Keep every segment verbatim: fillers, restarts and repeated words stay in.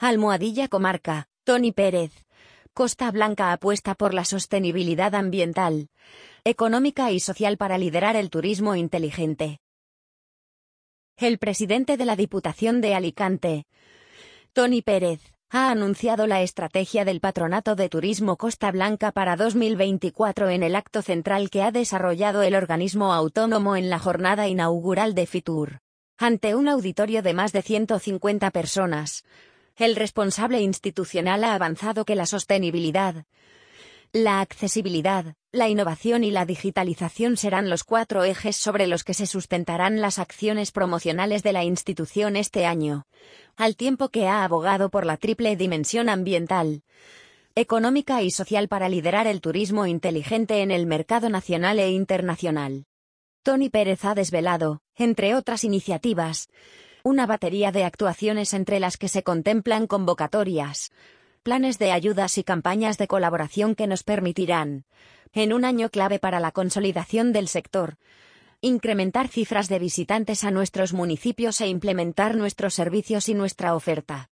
Almohadilla Comarca, Toni Pérez. Costa Blanca apuesta por la sostenibilidad ambiental, económica y social para liderar el turismo inteligente. El presidente de la Diputación de Alicante, Toni Pérez, ha anunciado la estrategia del Patronato de Turismo Costa Blanca para dos mil veinticuatro en el acto central que ha desarrollado el organismo autónomo en la jornada inaugural de Fitur. Ante un auditorio de más de ciento cincuenta personas, el responsable institucional ha avanzado que la sostenibilidad, la accesibilidad, la innovación y la digitalización serán los cuatro ejes sobre los que se sustentarán las acciones promocionales de la institución este año, al tiempo que ha abogado por la triple dimensión ambiental, económica y social para liderar el turismo inteligente en el mercado nacional e internacional. Toni Pérez ha desvelado, entre otras iniciativas, una batería de actuaciones entre las que se contemplan convocatorias, planes de ayudas y campañas de colaboración que nos permitirán, en un año clave para la consolidación del sector, incrementar cifras de visitantes a nuestros municipios e implementar nuestros servicios y nuestra oferta.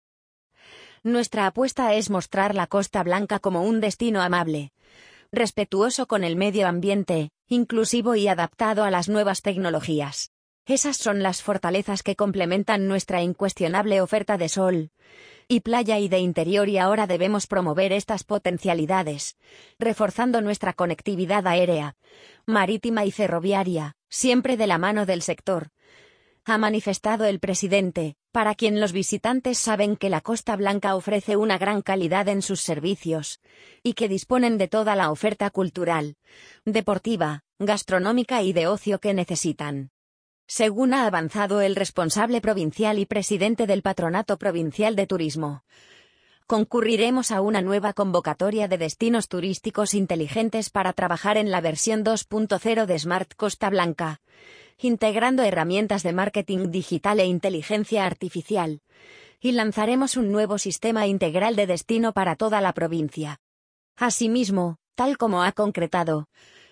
Nuestra apuesta es mostrar la Costa Blanca como un destino amable, respetuoso con el medio ambiente, inclusivo y adaptado a las nuevas tecnologías. Esas son las fortalezas que complementan nuestra incuestionable oferta de sol y playa y de interior, y ahora debemos promover estas potencialidades, reforzando nuestra conectividad aérea, marítima y ferroviaria, siempre de la mano del sector, ha manifestado el presidente, para quien los visitantes saben que la Costa Blanca ofrece una gran calidad en sus servicios, y que disponen de toda la oferta cultural, deportiva, gastronómica y de ocio que necesitan. Según ha avanzado el responsable provincial y presidente del Patronato Provincial de Turismo, concurriremos a una nueva convocatoria de destinos turísticos inteligentes para trabajar en la versión dos punto cero de Smart Costa Blanca, integrando herramientas de marketing digital e inteligencia artificial, y lanzaremos un nuevo sistema integral de destino para toda la provincia. Asimismo, tal como ha concretado,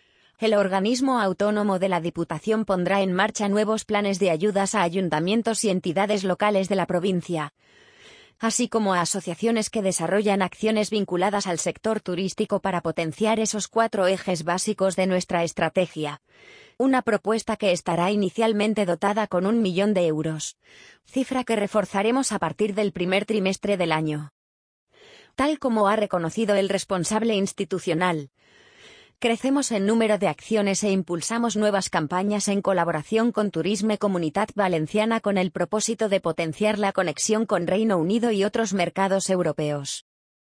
el organismo autónomo de la Diputación pondrá en marcha nuevos planes de ayudas a ayuntamientos y entidades locales de la provincia, así como a asociaciones que desarrollan acciones vinculadas al sector turístico para potenciar esos cuatro ejes básicos de nuestra estrategia. Una propuesta que estará inicialmente dotada con un millón de euros, cifra que reforzaremos a partir del primer trimestre del año. Tal como ha reconocido el responsable institucional, crecemos en número de acciones e impulsamos nuevas campañas en colaboración con Turisme Comunitat Valenciana con el propósito de potenciar la conexión con Reino Unido y otros mercados europeos.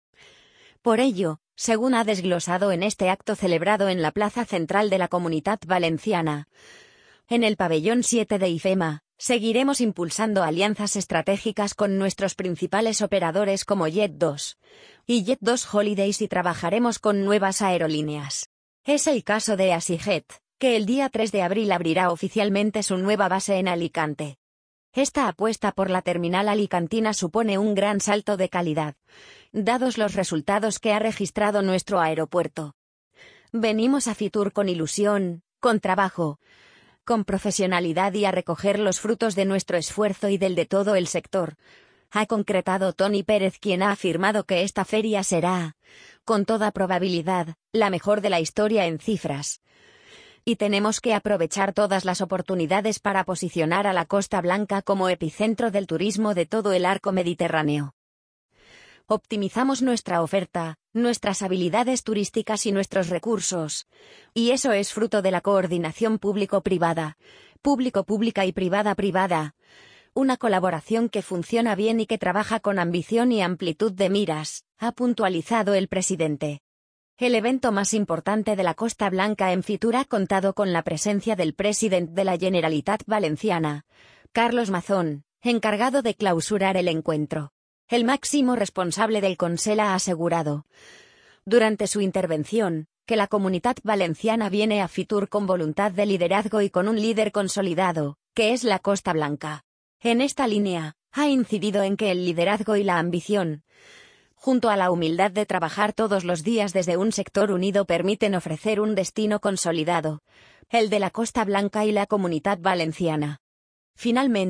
Por ello, según ha desglosado en este acto celebrado en la Plaza Central de la Comunitat Valenciana, en el pabellón siete de IFEMA, seguiremos impulsando alianzas estratégicas con nuestros principales operadores como Jet dos y Jet dos Holidays y trabajaremos con nuevas aerolíneas. Es el caso de Asijet, que el día tres de abril abrirá oficialmente su nueva base en Alicante. Esta apuesta por la terminal alicantina supone un gran salto de calidad, dados los resultados que ha registrado nuestro aeropuerto. Venimos a Fitur con ilusión, con trabajo, con profesionalidad y a recoger los frutos de nuestro esfuerzo y del de todo el sector, ha concretado Toni Pérez, quien ha afirmado que esta feria será, con toda probabilidad, la mejor de la historia en cifras. Y tenemos que aprovechar todas las oportunidades para posicionar a la Costa Blanca como epicentro del turismo de todo el arco mediterráneo. Optimizamos nuestra oferta, nuestras habilidades turísticas y nuestros recursos, y eso es fruto de la coordinación público-privada, público-pública y privada-privada, una colaboración que funciona bien y que trabaja con ambición y amplitud de miras, ha puntualizado el presidente. El evento más importante de la Costa Blanca en Fitur ha contado con la presencia del presidente de la Generalitat Valenciana, Carlos Mazón, encargado de clausurar el encuentro. El máximo responsable del Consell ha asegurado, durante su intervención, que la Comunitat Valenciana viene a Fitur con voluntad de liderazgo y con un líder consolidado, que es la Costa Blanca. En esta línea, ha incidido en que el liderazgo y la ambición, junto a la humildad de trabajar todos los días desde un sector unido, permiten ofrecer un destino consolidado, el de la Costa Blanca y la Comunitat Valenciana. Finalmente,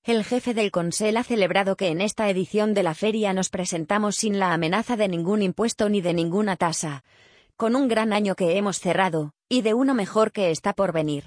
El jefe del Consell ha celebrado que en esta edición de la feria nos presentamos sin la amenaza de ningún impuesto ni de ninguna tasa, con un gran año que hemos cerrado, y de uno mejor que está por venir.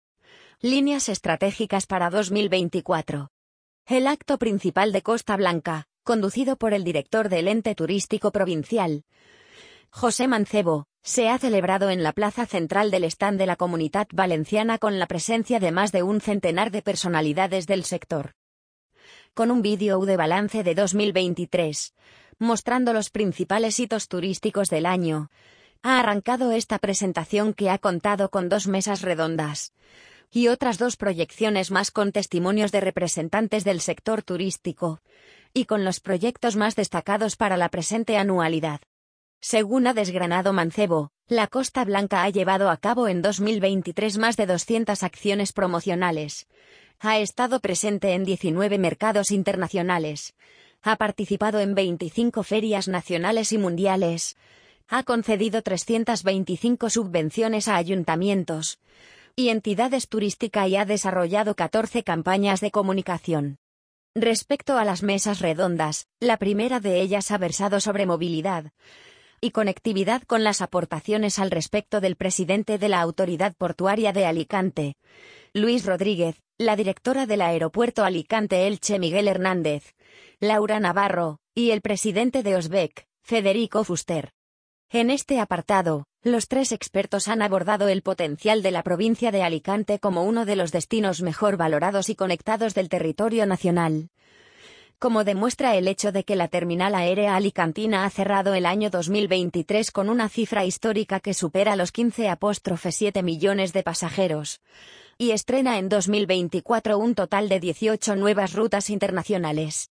Líneas estratégicas para dos mil veinticuatro. El acto principal de Costa Blanca, conducido por el director del ente turístico provincial, José Mancebo, se ha celebrado en la plaza central del stand de la Comunitat Valenciana con la presencia de más de un centenar de personalidades del sector. Con un vídeo de balance de dos mil veintitrés, mostrando los principales hitos turísticos del año, ha arrancado esta presentación que ha contado con dos mesas redondas y otras dos proyecciones más con testimonios de representantes del sector turístico, y con los proyectos más destacados para la presente anualidad. Según ha desgranado Mancebo, la Costa Blanca ha llevado a cabo en dos mil veintitrés más de doscientas acciones promocionales. Ha estado presente en diecinueve mercados internacionales. Ha participado en veinticinco ferias nacionales y mundiales. Ha concedido trescientas veinticinco subvenciones a ayuntamientos y entidades turísticas y ha desarrollado catorce campañas de comunicación. Respecto a las mesas redondas, la primera de ellas ha versado sobre movilidad y conectividad con las aportaciones al respecto del presidente de la Autoridad Portuaria de Alicante, Luis Rodríguez, la directora del Aeropuerto Alicante Elche Miguel Hernández, Laura Navarro, y el presidente de Osbec, Federico Fuster. En este apartado, los tres expertos han abordado el potencial de la provincia de Alicante como uno de los destinos mejor valorados y conectados del territorio nacional, como demuestra el hecho de que la terminal aérea alicantina ha cerrado el año dos mil veintitrés con una cifra histórica que supera los quince coma siete millones de pasajeros, y estrena en dos mil veinticuatro un total de dieciocho nuevas rutas internacionales.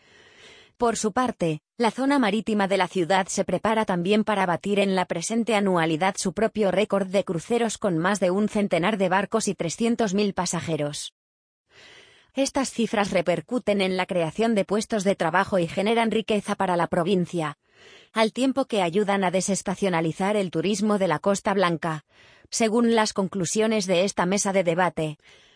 Por su parte, la zona marítima de la ciudad se prepara también para batir en la presente anualidad su propio récord de cruceros con más de un centenar de barcos y trescientos mil pasajeros. Estas cifras repercuten en la creación de puestos de trabajo y generan riqueza para la provincia, al tiempo que ayudan a desestacionalizar el turismo de la Costa Blanca, según las conclusiones de esta mesa de debate,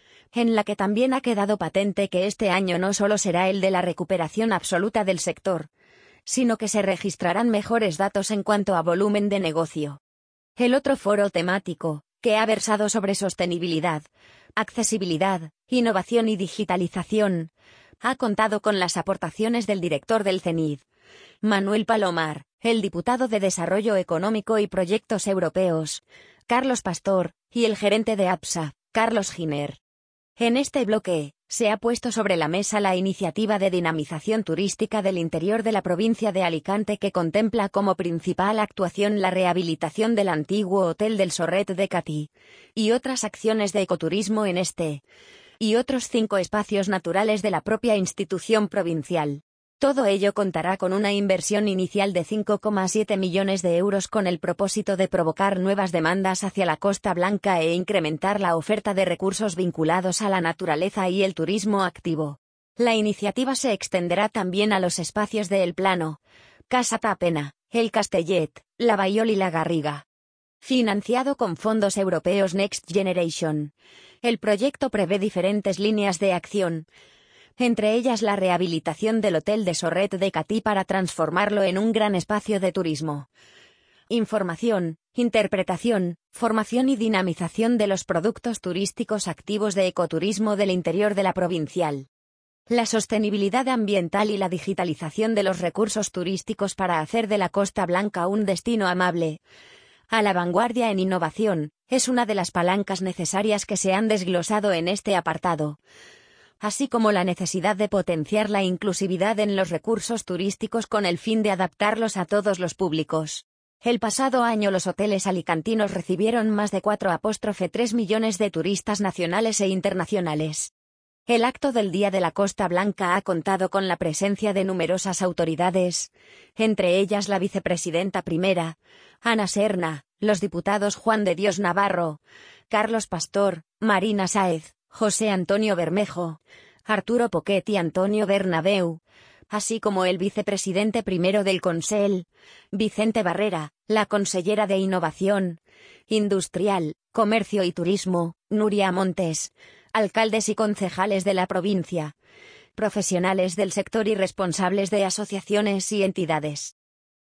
en la que también ha quedado patente que este año no solo será el de la recuperación absoluta del sector, sino que se registrarán mejores datos en cuanto a volumen de negocio. El otro foro temático, que ha versado sobre sostenibilidad, accesibilidad, innovación y digitalización, ha contado con las aportaciones del director del CENID, Manuel Palomar, el diputado de Desarrollo Económico y Proyectos Europeos, Carlos Pastor, y el gerente de APSA, Carlos Giner. En este bloque, se ha puesto sobre la mesa la iniciativa de dinamización turística del interior de la provincia de Alicante que contempla como principal actuación la rehabilitación del antiguo Hotel del Sorret de Catí, y otras acciones de ecoturismo en este, y otros cinco espacios naturales de la propia institución provincial. Todo ello contará con una inversión inicial de cinco coma siete millones de euros con el propósito de provocar nuevas demandas hacia la Costa Blanca e incrementar la oferta de recursos vinculados a la naturaleza y el turismo activo. La iniciativa se extenderá también a los espacios de El Plano, Casa Tapena, El Castellet, La Baiol y La Garriga. Financiado con fondos europeos Next Generation, el proyecto prevé diferentes líneas de acción, entre ellas la rehabilitación del Hotel de Sorret de Catí para transformarlo en un gran espacio de turismo. Información, interpretación, formación y dinamización de los productos turísticos activos de ecoturismo del interior de la provincial. La sostenibilidad ambiental y la digitalización de los recursos turísticos para hacer de la Costa Blanca un destino amable, a la vanguardia en innovación, es una de las palancas necesarias que se han desglosado en este apartado, así como la necesidad de potenciar la inclusividad en los recursos turísticos con el fin de adaptarlos a todos los públicos. El pasado año los hoteles alicantinos recibieron más de cuatro coma tres millones de turistas nacionales e internacionales. El acto del Día de la Costa Blanca ha contado con la presencia de numerosas autoridades, entre ellas la vicepresidenta primera, Ana Serna, los diputados Juan de Dios Navarro, Carlos Pastor, Marina Sáez, José Antonio Bermejo, Arturo Poquet y Antonio Bernabeu, así como el vicepresidente primero del Consell, Vicente Barrera, la consellera de Innovación Industrial, Comercio y Turismo, Nuria Montes, alcaldes y concejales de la provincia, profesionales del sector y responsables de asociaciones y entidades.